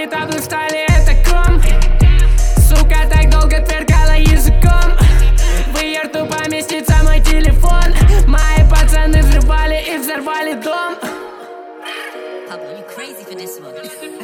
таблы стали это ком. Сука так долго тверкала языком. В ее рту поместится мой телефон. Мои пацаны взрывали и взорвали дом. Pablo, you crazy for this one.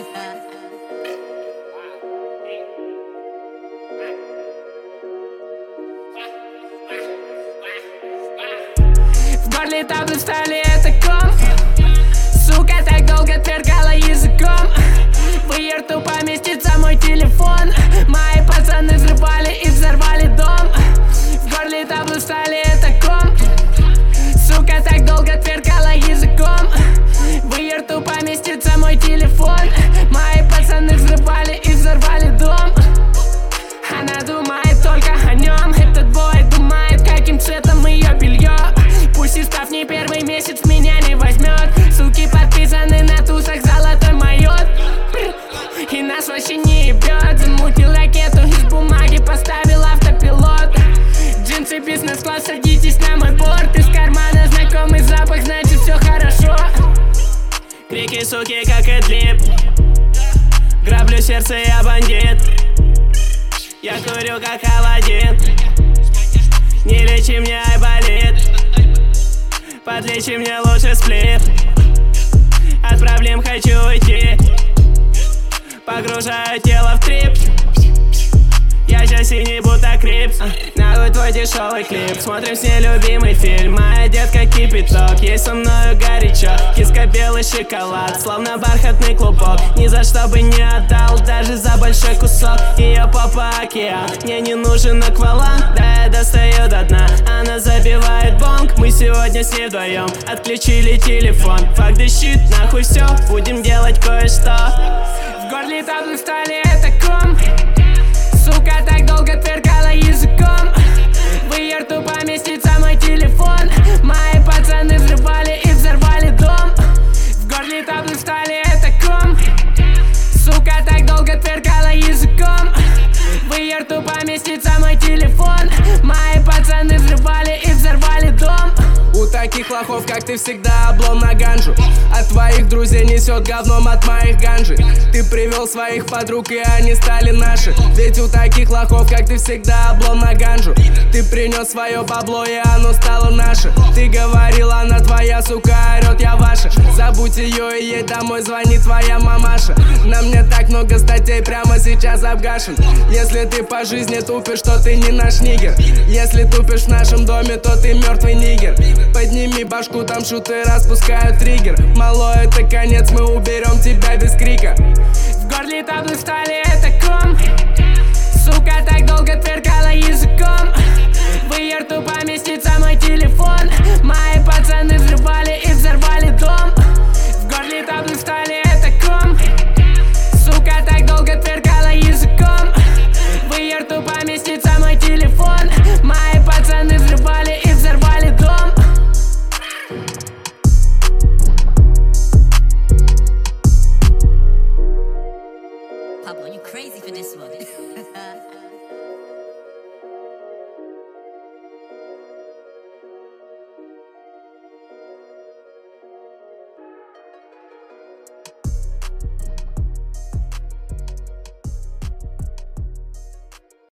В горле таблы встали это ком. Сука так долго тверкала языком. В ее рту поместится мой телефон. Мои пацаны взрывали и взорвали дом. В горле таблы встали это ком. Сука так долго тверкала языком. В ее рту поместится мой телефон. Мои пацаны взрывали и взорвали дом. Она думает только о нем. Этот бой думает, каким цветом ее белье. Пусть и став не первый месяц, меня не возьмет. Суки подписаны на тусах золотой майот. И нас вообще не ебет. Замутил ракету из бумаги, поставил автопилот. Джинсы бизнес-класс, садитесь на мой борт. Из кармана знакомый запах, значит все хорошо. Крики суки, как Эдлиб. Граблю сердце, я бандит. Я курю, как Аладдин. Не лечи меня, ай болит. Подлечи мне лучше сплит. От проблем хочу уйти. Погружаю тело в трип. Я сейчас синий, будто крипс. Нахуй твой дешевый клип. Смотрим с ней любимый фильм. Моя детка кипяток, ей со мною горячо. Киска белый шоколад, словно бархатный клубок. Ни за что бы не отдал, даже за большой кусок. Ее попа океан, мне не нужен акваланг. Да я достаю до дна, она забивает бонг. Мы сегодня с ней вдвоем отключили телефон. Fuck the shit, нахуй все, будем делать кое-что. В горле таблы стали это ком. Сука так долго тверкала языком. В ее рту поместится мой телефон. Мои пацаны взрывали и взорвали дом. В горле таблы стали это ком. Сука так долго тверкала языком. В ее рту поместится мой телефон. Мои пацаны взрывали и взорвали дом. У таких лохов, как ты, всегда облом на ганжу. От твоих друзей несет говном от моих ганжи. Ты привел своих подруг, и они стали наши. Ведь у таких лохов, как ты, всегда облом на ганжу. Ты принес свое бабло, и оно стало наше. Ты говорил, она твоя, сука, орет, я ваша. Забудь ее и едь домой, звонит твоя мамаша. На мне так много статей, прямо сейчас обгашен. Если ты по жизни тупишь, то ты не наш нигер. Если тупишь в нашем доме, то ты мертвый нигер. Подними башку, там шуты распускают триггер. Мало, это конец, мы уберем тебя без крика. В горле таблы стали